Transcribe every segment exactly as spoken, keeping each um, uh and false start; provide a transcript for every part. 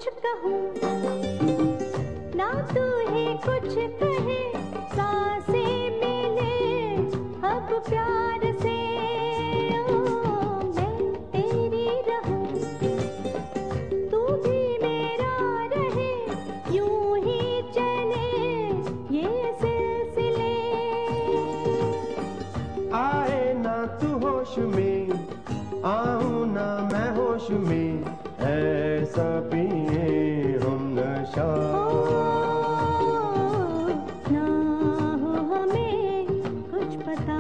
कुछ कहूँ ना तू ही कुछ कहे, सांसें मिले अब प्यार से, ओ मैं तेरी रहूं तू भी मेरा रहे, यूं ही चले ये सिलसिले। आए ना तू होश में, आऊं ना मैं होश में, ऐसा पिए हम नशा, ना हो हमें कुछ पता,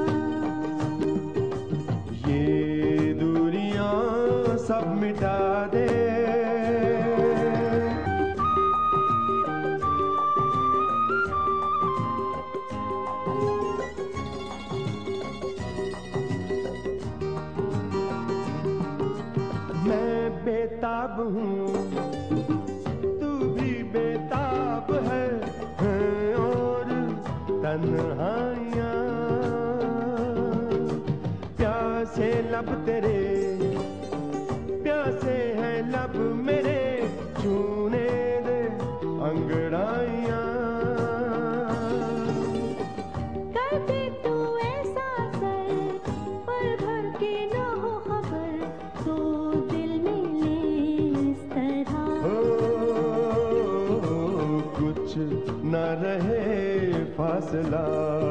ये दूरियां सब मिटा दे। मैं बेताब हूँ तू भी बेताब है, हैं और तन्हाइयाँ, प्यासे लब तेरे प्यासे हैं लब मेरे, छूने दे अंगड़ाइयाँ। कर दे तू ऐसा सर पर भर के ना हो खबर, तो दिल में ले इस तरह, ओ, कुछ न रहे फासला।